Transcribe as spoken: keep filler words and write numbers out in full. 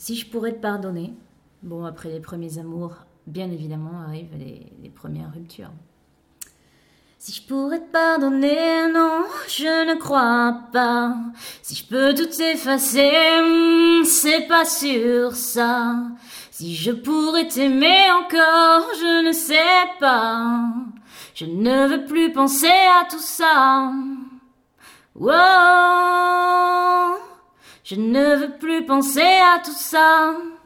Si je pourrais te pardonner, bon, après les premiers amours, bien évidemment, arrivent les, les premières ruptures. Si je pourrais te pardonner, non, je ne crois pas. Si je peux tout effacer, hmm, c'est pas sûr ça. Si je pourrais t'aimer encore, je ne sais pas. Je ne veux plus penser à tout ça. Wow, je ne veux plus penser à tout ça.